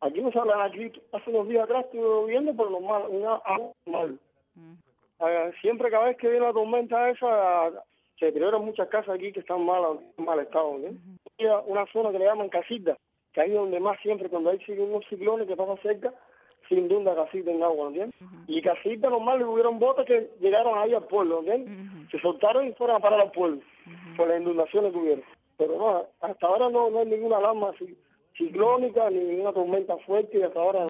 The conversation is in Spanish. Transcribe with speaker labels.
Speaker 1: Aquí no se habla aquí. Hace unos días atrás estuve viendo por lo mal, agua mal. Siempre cada vez que viene la tormenta esa, se deterioran muchas casas aquí que están en mal estado. Una zona que le llaman Casita, que ahí es donde más siempre, cuando hay unos ciclones que pasan cerca, sin duda Casita en agua, ¿entiendes? Y Casita normal le hubieron botes que llegaron ahí al pueblo, ¿entiendes? Se soltaron y fueron a parar al pueblo por las inundaciones que hubieron. Pero no, hasta ahora no hay ninguna alarma ciclónica ni ninguna tormenta fuerte y hasta ahora